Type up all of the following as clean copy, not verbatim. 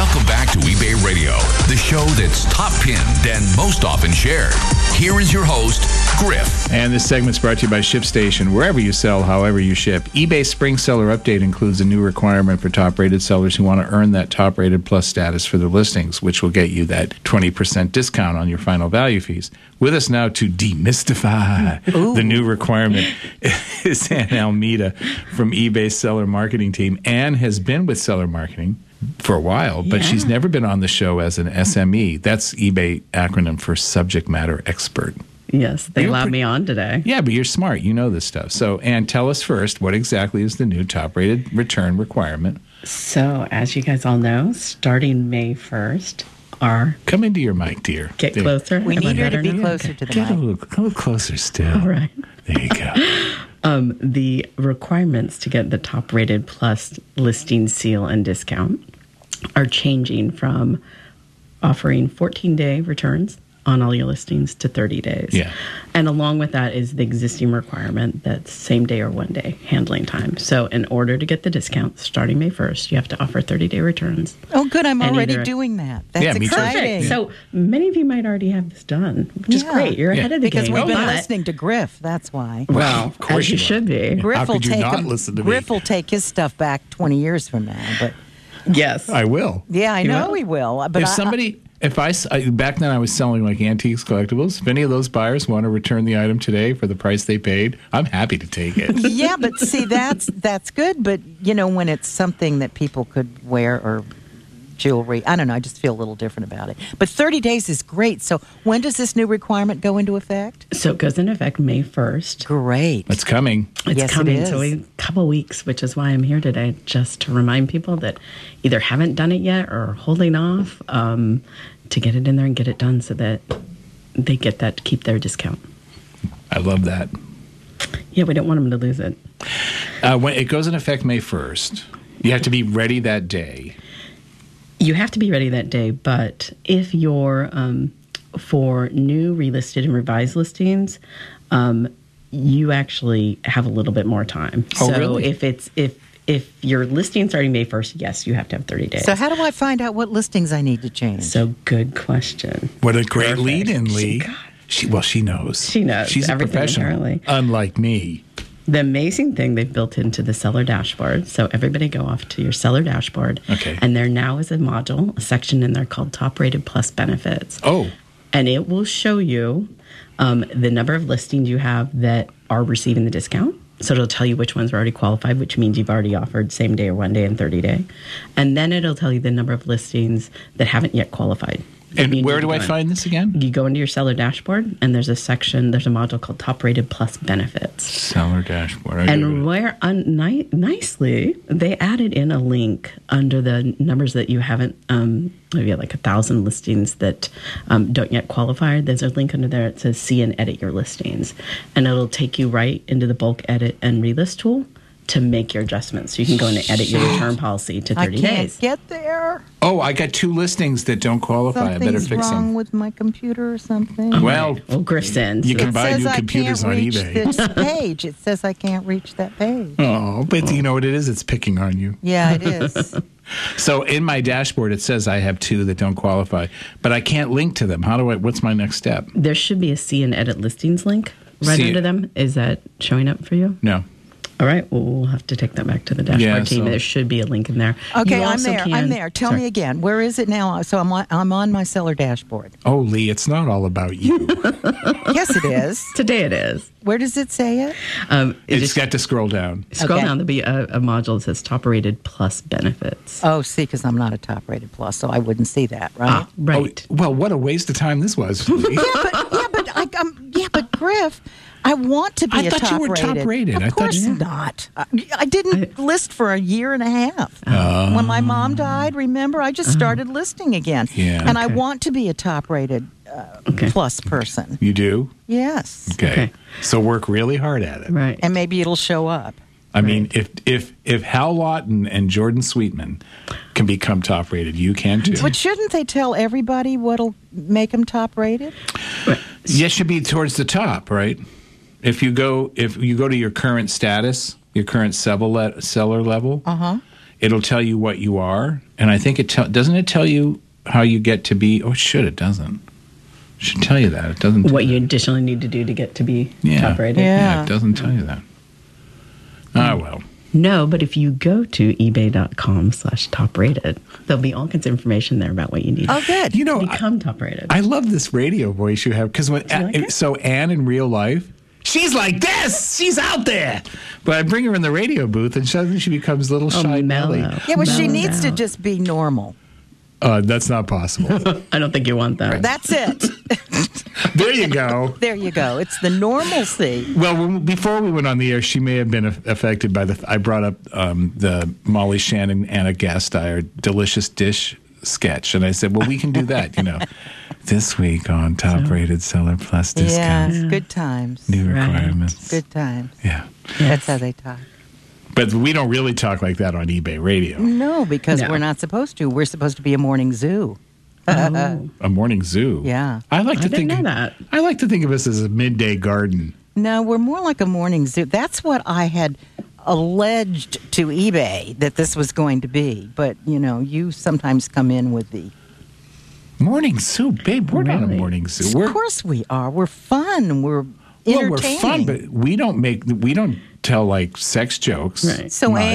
Welcome back to eBay Radio, the show that's top pinned and most often shared. Here is your host, Griff. And this segment's brought to you by ShipStation. Wherever you sell, however you ship. eBay Spring Seller Update includes a new requirement for top-rated sellers who want to earn that top-rated plus status for their listings, which will get you that 20% discount on your final value fees. With us now to demystify the new requirement is Ann Almeida from eBay's Seller Marketing team. Ann has been with Seller Marketing for a while, but she's never been on the show as an SME. That's eBay acronym for Subject Matter Expert. Yes, they allowed me on today. Yeah, but you're smart. You know this stuff. So, Ann, tell us first, what exactly is the new top-rated return requirement? So, as you guys all know, starting May 1st, Come into your mic, dear. Get closer. We need her to be closer to the Get a mic. little closer still. All right. There you go. The requirements to get the top-rated plus listing seal and discount are changing from offering 14-day returns on all your listings to 30 days. Yeah. And along with that is the existing requirement that's same day or 1 day handling time. So in order to get the discount starting May 1st, you have to offer 30-day returns. Oh, good. I'm And already either- doing that. That's Yeah, me too. exciting. So many of you might already have this done, which is Yeah. great. You're ahead of the Because game. we've been But- listening to Griff. That's why. Well, Of course as you you are. should be. Griff How will could you take not him- listen to me? Griff will take his stuff back 20 years from now. But Yes. I will. yeah, I You know will? he will. But Back then I was selling like antiques, collectibles. If any of those buyers want to return the item today for the price they paid, I'm happy to take it. yeah, but see, that's good. But when it's something that people could wear or jewelry, I don't know. I just feel a little different about it. But 30 days is great. So when does this new requirement go into effect? So it goes into effect May 1st. Great. It's coming. It's Yes, it coming. is. So a couple weeks, which is why I'm here today, just to remind people that either haven't done it yet or holding off to get it in there and get it done so that they get that to keep their discount. I love that. Yeah, we don't want them to lose it. When it goes in effect May 1st, you have to be ready that day. You have to be ready that day, but if you're for new relisted and revised listings, you actually have a little bit more time. Oh, so really? if your listing starting May 1st, yes, you have to have 30 days. So how do I find out what listings I need to change? So good question. What a great Perfect. lead-in, Lee. She knows. She knows She's a everything, professional, apparently. unlike me. The amazing thing they've built into the seller dashboard. So everybody go off to your seller dashboard. Okay. And there now is a module, a section in there called Top Rated Plus Benefits. Oh, And it will show you the number of listings you have that are receiving the discount. So it'll tell you which ones are already qualified, which means you've already offered same day or 1 day and 30 day. And then it'll tell you the number of listings that haven't yet qualified. and where do I find this again? You go into your seller dashboard, and there's a module called Top Rated Plus Benefits. Seller dashboard. And where nicely they added in a link under the numbers that you haven't, maybe like 1,000 listings that don't yet qualify. There's a link under there that says see and edit your listings, and it'll take you right into the bulk edit and relist tool to make your adjustments. So you can go in and edit your return policy to 30 I can't days. get there. Oh, I got 2 listings that don't qualify. I better Something's fix wrong them. with my computer or something. Well, Griff's in. you so can buy says new I computers can't on reach eBay. this page. It says I can't reach that page. Oh, but you know what it is? It's picking on you. Yeah, it is. So in my dashboard, it says I have 2 that don't qualify, but I can't link to them. What's my next step? there should be a see and edit listings link right See under it. them. Is that showing up for you? No. All right. Well, we'll have to take that back to the dashboard Yeah, team. so- There should be a link in there. Okay, You I'm also there. can- I'm there. Tell Sorry. me again. Where is it now? So I'm on my seller dashboard. Oh, Lee, it's not all about you. Yes, it is. Today it is. Where does it say it? It's got to scroll down. Scroll Okay. down. There'll be a module that says Top Rated Plus Benefits. Oh, see, because I'm not a top rated plus, so I wouldn't see that, right? Right. Oh, well, what a waste of time this was. Lee. But Griff, I want to be I a thought you top were rated. top-rated. I Of thought course you- not. I didn't list for a year and a half. When my mom died, remember, I just started listing again. Yeah. And I Okay. want to be a top rated Okay. plus person. You do? Yes. Okay. So work really hard at it. Right. And maybe it'll show up. I mean, if Hal Lawton and Jordan Sweetman can become top rated, you can too. But shouldn't they tell everybody what'll make them top rated? Yes, should be towards the top, right? If you go to your current status, your current seller level, it'll tell you what you are, and I think doesn't it tell you how you get to be? Oh, it doesn't. It should tell you that. It doesn't. What you additionally need to do to get to be top rated. Yeah, it doesn't tell you that. Ah, well. No, but if you go to ebay.com/top rated, there'll be all kinds of information there about what you need Oh, good. You know, to become top rated. I love this radio voice you have because you like it? so Anne in real life, she's like this. She's out there, but I bring her in the radio booth and suddenly she becomes little shy mellow. Nelly. Yeah, well, she Mellowed needs to out. just be normal. That's not possible. I don't think you want that. That's it. There you go. There you go. It's the normalcy. Well, before we went on the air, she may have been affected by I brought up the Molly Shannon Anna Gasteyer delicious dish sketch, and I said, "Well, we can do that, this week on Top Rated Seller Plus discounts, Yeah, good times. new Right. requirements." Good times. Yeah, That's how they talk. but we don't really talk like that on eBay Radio. No, because No. we're not supposed to. We're supposed to be a morning zoo. Oh. A morning zoo. Yeah. I like to I didn't think know that. I like to think of us as a midday garden. No, we're more like a morning zoo. That's what I had alleged to eBay that this was going to be. But, you sometimes come in with the... Morning zoo, babe. We're not a Really? morning zoo. Of course we are. We're fun. We're entertaining. we're fun, but we don't tell like sex jokes. Right. So, much.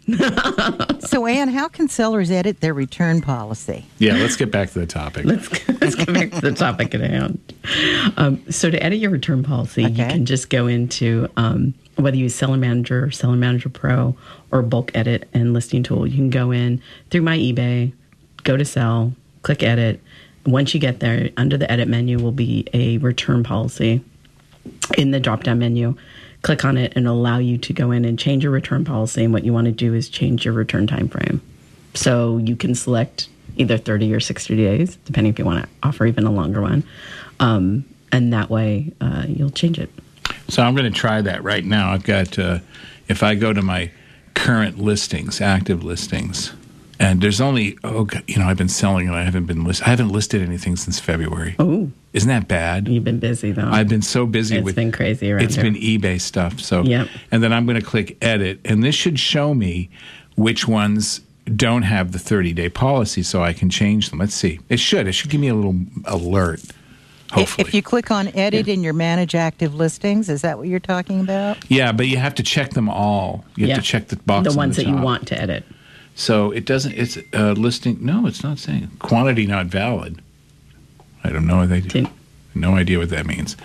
Anne, how can sellers edit their return policy? Yeah, let's get back to the topic. Let's get back to the topic at hand. So to edit your return policy, you Okay. can just go into whether you use Seller Manager, Seller Manager Pro, or Bulk Edit and Listing Tool. You can go in through My eBay, go to Sell, click Edit. Once you get there, under the Edit menu will be a return policy. In the drop-down menu, click on it, and it'll allow you to go in and change your return policy. And what you want to do is change your return time frame. So you can select either 30 or 60 days, depending if you want to offer even a longer one. And that way, you'll change it. So I'm going to try that right now. I've got, if I go to my current listings, active listings, and there's only, I've been selling and I haven't listed anything since February. Oh, Isn't that bad? you've been busy, though. I've been so busy It's been crazy around It's here. been eBay stuff. So, Yep. And then I'm going to click edit, and this should show me which ones don't have the 30-day policy, so I can change them. Let's see. It should give me a little alert. Hopefully. If you click on edit in your manage active listings, is that what you're talking about? Yeah, but you have to check them all. You have to check the box. The on ones the that you top. want to edit. So it doesn't. It's listing. No, it's not saying quantity not valid. I don't know what they do. Didn't- No idea what that means.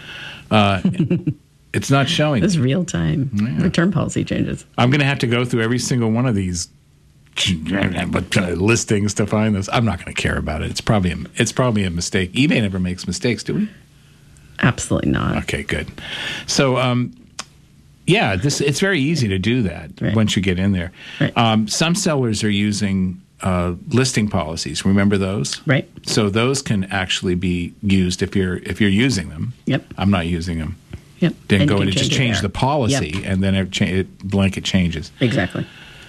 It's not showing. It's real time. Yeah. Return policy changes. I'm going to have to go through every single one of these listings to find this. I'm not going to care about it. It's probably a mistake. eBay never makes mistakes, do we? Absolutely not. Okay, good. So, it's very easy to do that Right. once you get in there. Right. Some sellers are using listing policies. Remember those? Right. So those can actually be used if you're using them. Yep. I'm not using them. Yep. Then And go you in can and just it change there. the policy, Yep. and then it blanket changes. Exactly.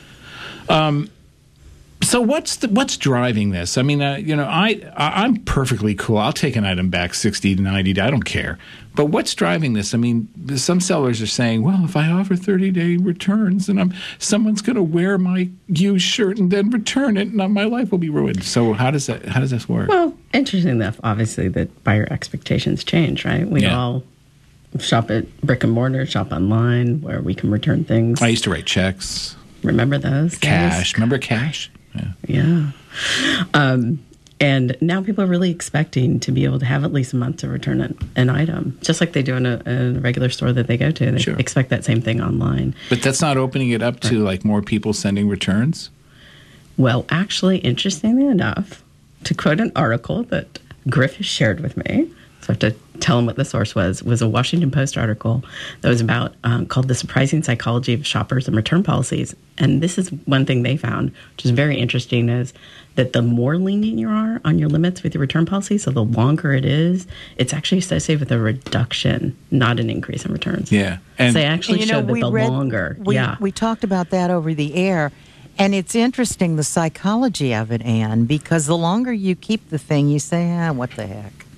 So what's driving this? I mean, I'm perfectly cool. I'll take an item back 60 to 90 days. I don't care. But what's driving this? I mean, some sellers are saying, well, if I offer 30-day returns, then someone's going to wear my used shirt and then return it, and my life will be ruined. So how does this work? Well, interesting enough, obviously, that buyer expectations change, right? We Yeah. all shop at brick and mortar, shop online, where we can return things. I used to write checks, Remember those? cash. Remember cash? Yeah. Yeah. And now people are really expecting to be able to have at least a month to return an item, just like they do in a regular store that they go to. They Sure. expect that same thing online. But that's not opening it up to like more people sending returns? Well, actually, interestingly enough, to quote an article that Griff has shared with me, so I have to tell him what the source was a Washington Post article that was about called The Surprising Psychology of Shoppers and Return Policies. And this is one thing they found, which is very interesting, is that the more lenient you are on your limits with your return policy, so the longer it is, it's actually associated with a reduction, not an increase in returns. Yeah. So And they actually showed that the longer. We talked about that over the air. And it's interesting, the psychology of it, Anne, because the longer you keep the thing, you say, what the heck?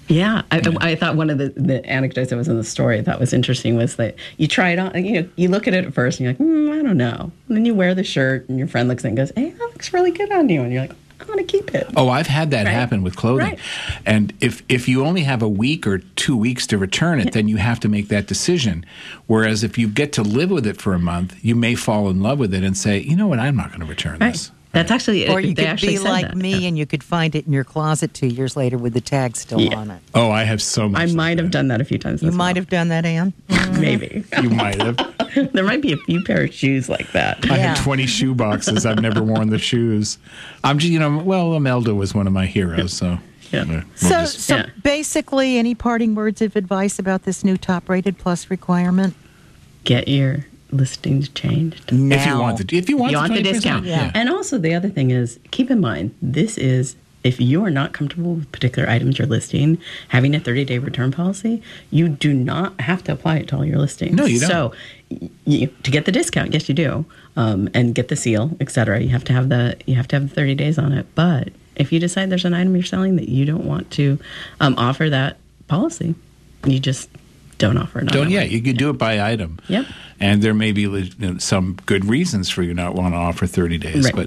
Yeah, I thought one of the anecdotes that was in the story I thought was interesting was that you try it on, you look at it at first and you're like, I don't know. And then you wear the shirt and your friend looks at it and goes, hey, that looks really good on you. And you're like, I want to keep it. Oh, I've had that happen with clothing. Right. And if you only have a week or 2 weeks to return it, then you have to make that decision. Whereas if you get to live with it for a month, you may fall in love with it and say, you know what, I'm not going to return this. That's actually, or you they could actually be said like that. me and you could find it in your closet 2 years later with the tag still on it. Oh, I have so much. I like might have that. done that a few times. You might have done that, Ann. Maybe. You might have. There might be a few pair of shoes like that. I Yeah. had 20 shoe boxes. I've never worn the shoes. I'm just, Imelda was one of my heroes, so. Yeah. we'll So, just- Yeah. basically, any parting words of advice about this new top-rated plus requirement? Get your listings changed. Now. if you want the 20%, discount. Yeah. And also the other thing is, keep in mind, this is, if you are not comfortable with particular items you're listing, having a 30-day return policy, you do not have to apply it to all your listings. No, you don't. So to get the discount, yes, you do, and get the seal, et cetera, you have to have the 30 days on it. But if you decide there's an item you're selling that you don't want to offer that policy, you just don't offer it. you could do it by item. Yep. And there may be some good reasons for you not want to offer 30 days, Right. but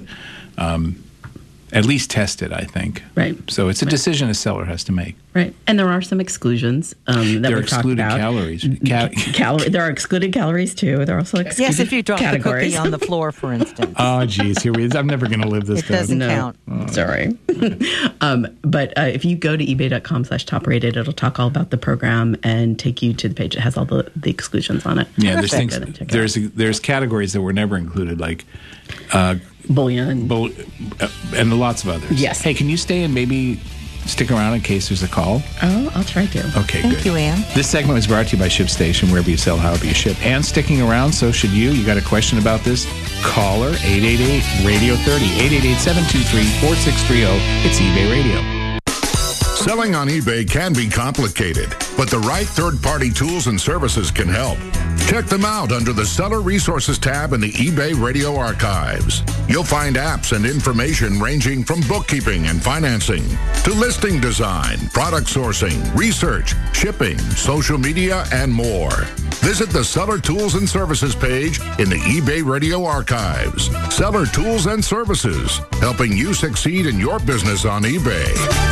at least test it, I think. Right. So it's a decision a seller has to make. Right. And there are some exclusions that There are we've talked excluded about. calories. There are excluded calories too. There are also excluded Yes, if you drop categories. the cookie on the floor, for instance. Oh, geez, here we is. I'm never going to live this It doesn't down. count. Sorry. But if you go to ebay.com/top-rated, it'll talk all about the program and take you to the page that has all the exclusions on it. Yeah, there's Check things. it out, check it out. There's categories that were never included, like bullion. and lots of others. Yes. Hey, can you stay and maybe stick around in case there's a call? Oh, I'll try to. Okay, Thank good. you, Ann. This segment was brought to you by ShipStation, wherever you sell, however you ship. And sticking around, so should you. You got a question about this? Caller 888-RADIO-30, 888-723-4630. It's eBay Radio. Selling on eBay can be complicated, but the right third-party tools and services can help. Check them out under the Seller Resources tab in the eBay Radio Archives. You'll find apps and information ranging from bookkeeping and financing to listing design, product sourcing, research, shipping, social media, and more. Visit the Seller Tools and Services page in the eBay Radio Archives. Seller Tools and Services, helping you succeed in your business on eBay.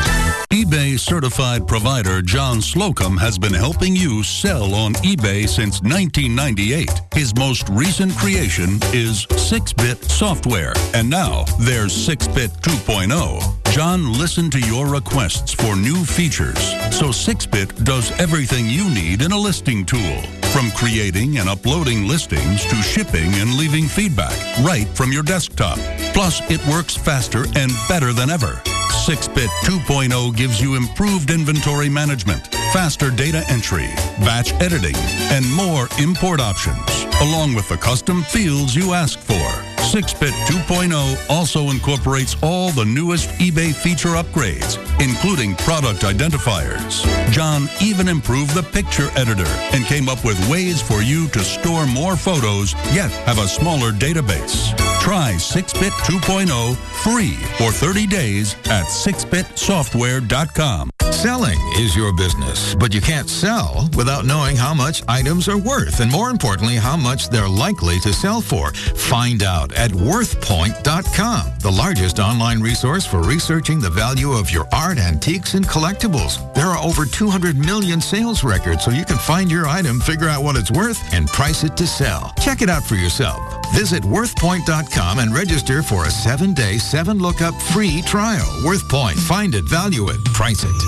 eBay certified provider John Slocum has been helping you sell on eBay since 1998. His most recent creation is 6-Bit Software, and now there's 6-Bit 2.0. John listened to your requests for new features, so 6-Bit does everything you need in a listing tool, from creating and uploading listings to shipping and leaving feedback right from your desktop. Plus, it works faster and better than ever. 6-Bit 2.0 gives you improved inventory management, faster data entry, batch editing, and more import options, along with the custom fields you ask for. 6-Bit 2.0 also incorporates all the newest eBay feature upgrades, including product identifiers. John even improved the picture editor and came up with ways for you to store more photos, yet have a smaller database. Try 6-Bit 2.0 free for 30 days at 6bitsoftware.com. Selling is your business, but you can't sell without knowing how much items are worth, and more importantly, how much they're likely to sell for. Find out at worthpoint.com, the largest online resource for researching the value of your art, antiques, and collectibles. There are over 200 million sales records, so you can find your item, figure out what it's worth, and price it to sell. Check it out for yourself. Visit worthpoint.com and register for a 7-day, 7-lookup free trial. WorthPoint. Find it, value it, price it.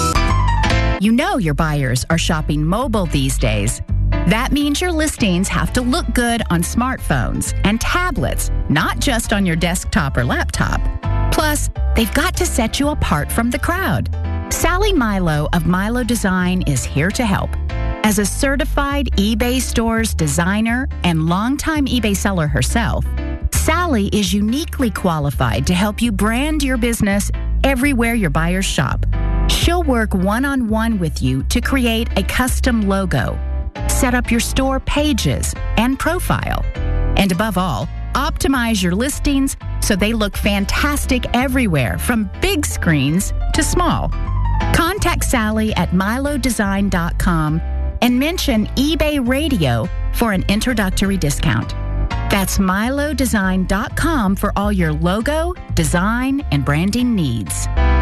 You know your buyers are shopping mobile these days. That means your listings have to look good on smartphones and tablets, not just on your desktop or laptop. Plus, they've got to set you apart from the crowd. Sally Milo of Milo Design is here to help. As a certified eBay Stores designer and longtime eBay seller herself, Sally is uniquely qualified to help you brand your business everywhere your buyers shop. She'll work one-on-one with you to create a custom logo, set up your store pages and profile, and above all, optimize your listings so they look fantastic everywhere, from big screens to small. Contact contact Sally at milodesign.com and mention eBay Radio for an introductory discount. That's milodesign.com for all your logo, design, and branding needs.